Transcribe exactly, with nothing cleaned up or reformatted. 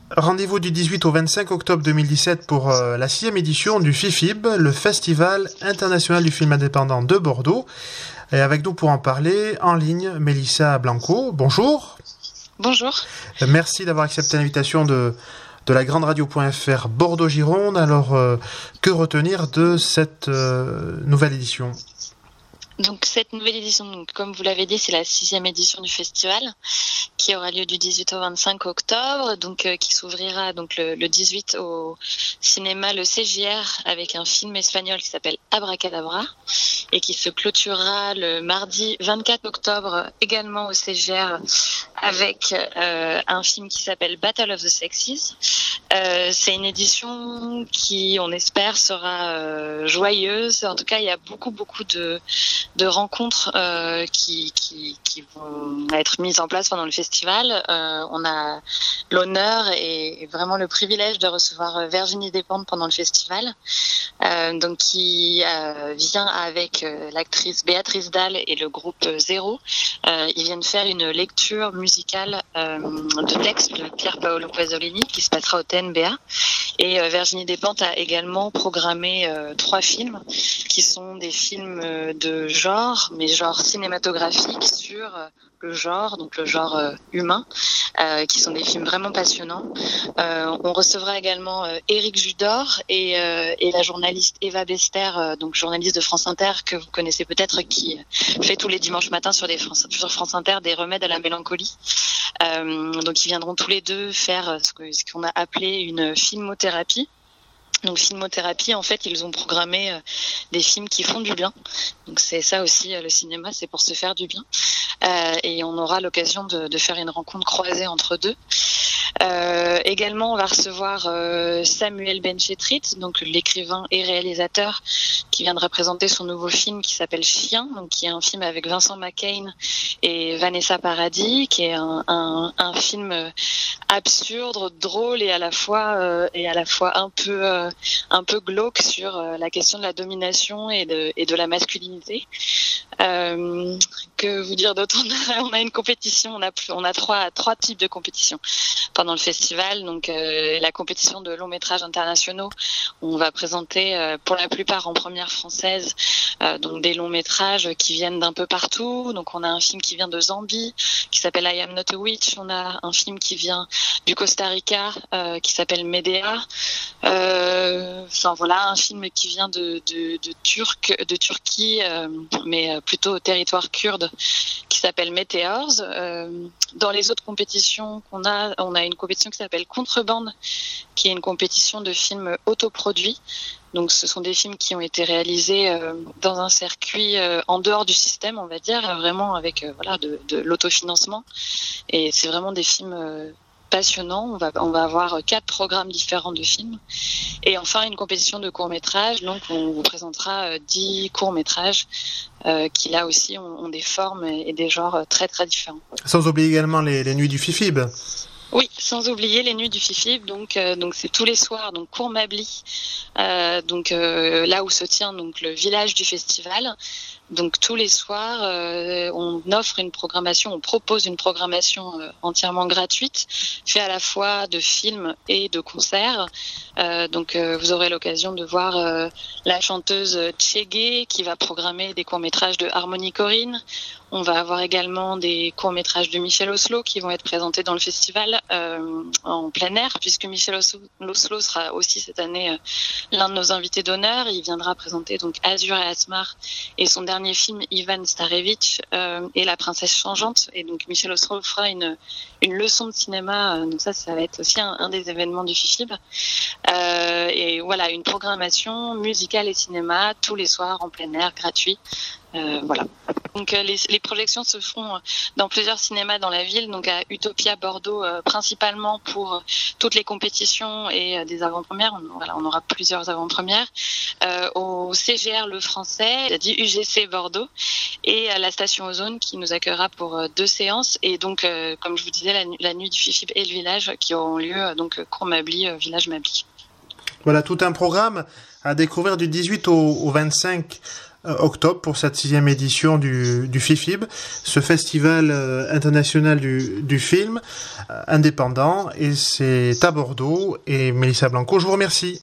Rendez-vous du dix-huit au vingt-cinq octobre deux mille dix-sept pour euh, la sixième édition du FIFIB, le Festival international du film indépendant de Bordeaux. Et avec nous pour en parler, en ligne, Mélissa Blanco. Bonjour. Bonjour. Merci d'avoir accepté l'invitation de, de la grande radio.fr Bordeaux-Gironde. Alors, euh, que retenir de cette euh, nouvelle édition ? Donc cette nouvelle édition, donc, comme vous l'avez dit, c'est la sixième édition du festival qui aura lieu du dix-huit au vingt-cinq octobre, donc euh, qui s'ouvrira donc le, le dix-huit au cinéma Le C J R avec un film espagnol qui s'appelle Abracadabra et qui se clôturera le mardi vingt-quatre octobre également au C J R avec euh, un film qui s'appelle Battle of the Sexes. Euh, c'est une édition qui, on espère, sera euh, joyeuse. En tout cas, il y a beaucoup beaucoup de de rencontres euh, qui, qui, qui vont être mises en place pendant le festival. Euh, on a l'honneur et vraiment le privilège de recevoir Virginie Despentes pendant le festival, euh, donc qui euh, vient avec euh, l'actrice Béatrice Dalle et le groupe Zéro. Euh, ils viennent faire une lecture musicale euh, de texte de Pier Paolo Pasolini qui se passera au T N B A. Et euh, Virginie Despentes a également programmé euh, trois films qui sont des films euh, de genre, mais genre cinématographique sur euh, le genre, donc le genre euh, humain, euh, qui sont des films vraiment passionnants. Euh, on recevra également euh, Éric Judor et, euh, et la journaliste Eva Bester, euh, donc journaliste de France Inter que vous connaissez peut-être, qui fait tous les dimanches matins sur, des France, sur France Inter des remèdes à la mélancolie. Euh, donc ils viendront tous les deux faire ce, que, ce qu'on a appelé une filmothérapie. Donc filmothérapie, en fait, ils ont programmé euh, des films qui font du bien. Donc c'est ça aussi, euh, le cinéma, c'est pour se faire du bien. Euh, et on aura l'occasion de, de faire une rencontre croisée entre deux. Euh, également, on va recevoir euh, Samuel Benchetrit, donc l'écrivain et réalisateur, qui viendra présenter son nouveau film qui s'appelle Chien, donc qui est un film avec Vincent McCain et Vanessa Paradis, qui est un, un, un film absurde, drôle et à la fois euh, et à la fois un peu euh, un peu glauque sur euh, la question de la domination et de et de la masculinité. Euh, que vous dire d'autre ? On a, on a une compétition, on a on a trois trois types de compétitions pendant le festival. Donc euh, la compétition de longs métrages internationaux, on va présenter euh, pour la plupart en première française euh, donc des longs métrages qui viennent d'un peu partout. Donc on a un film qui vient de Zambie qui s'appelle I Am Not a Witch. On a un film qui vient du Costa Rica euh, qui s'appelle Medea. Euh, enfin voilà, un film qui vient de de, de Turc de Turquie, euh, mais plutôt au territoire kurde, qui s'appelle Meteors. Euh, dans les autres compétitions qu'on a, on a une compétition qui s'appelle Contrebande, qui est une compétition de films autoproduits. Donc ce sont des films qui ont été réalisés euh, dans un circuit euh, en dehors du système, on va dire, vraiment avec euh, voilà de, de l'autofinancement. Et c'est vraiment des films euh, passionnant. On va, on va avoir quatre programmes différents de films. Et enfin, une compétition de courts-métrages. Donc, on vous présentera dix courts-métrages euh, qui, là aussi, ont, ont des formes et des genres très, très différents. Sans oublier également les, les nuits du FIFIB. Oui, sans oublier les nuits du FIFIB. Donc, euh, donc c'est tous les soirs, donc Cours Mably, euh, donc euh, là où se tient donc le village du festival. Donc tous les soirs, euh, on offre une programmation, on propose une programmation euh, entièrement gratuite, fait à la fois de films et de concerts. Euh, donc euh, vous aurez l'occasion de voir euh, la chanteuse Tchégué qui va programmer des courts-métrages de Harmonie Corinne. On va avoir également des courts-métrages de Michel Oslo qui vont être présentés dans le festival euh, en plein air, puisque Michel Oslo sera aussi cette année euh, l'un de nos invités d'honneur. Il viendra présenter donc Azur et Asmar et son dernier film Ivan Starevich euh, et La Princesse Changeante. Et donc Michel Oslo fera une une leçon de cinéma. Donc ça, ça va être aussi un, un des événements du FIFIB. Euh, et voilà, une programmation musicale et cinéma tous les soirs en plein air, gratuit. Euh, voilà. Donc euh, les, les projections se font dans plusieurs cinémas dans la ville, donc à Utopia Bordeaux euh, principalement pour euh, toutes les compétitions et euh, des avant-premières. On, voilà, on aura plusieurs avant-premières. Euh, au C G R Le Français, dit U G C Bordeaux, et à la station Ozone qui nous accueillera pour euh, deux séances. Et donc, euh, comme je vous disais, la, la nuit du FIFIB et le village qui auront lieu euh, donc Cours Mably, euh, Village Mably. Voilà, tout un programme à découvrir du dix-huit au, au vingt-cinq octobre pour cette sixième édition du, du FIFIB, ce festival euh, international du, du film euh, indépendant, et c'est à Bordeaux. Et Mélissa Blanco, je vous remercie.